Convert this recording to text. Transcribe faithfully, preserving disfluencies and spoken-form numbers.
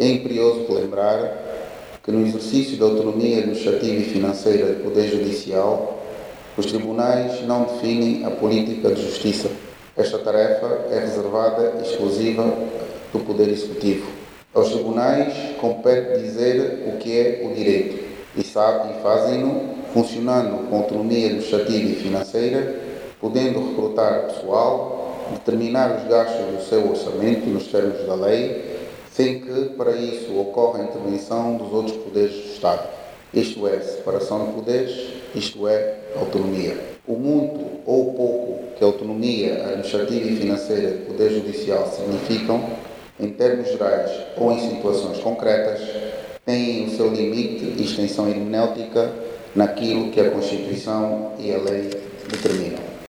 é imperioso relembrar que no exercício da autonomia administrativa e financeira do Poder Judicial, os tribunais não definem a política de justiça. Esta tarefa é reservada e exclusiva do Poder Executivo. Aos tribunais compete dizer o que é o direito e, sabe, e fazem-no funcionando com autonomia administrativa e financeira, podendo recrutar pessoal, determinar os gastos do seu orçamento nos termos da lei, sem que, para isso, ocorra a intervenção dos outros poderes do Estado. Isto é, separação de poderes, isto é, autonomia. O muito ou pouco que a autonomia administrativa e financeira do Poder Judicial significam, em termos gerais ou em situações concretas, têm o seu limite e extensão hermenêutica naquilo que a Constituição e a lei determinam.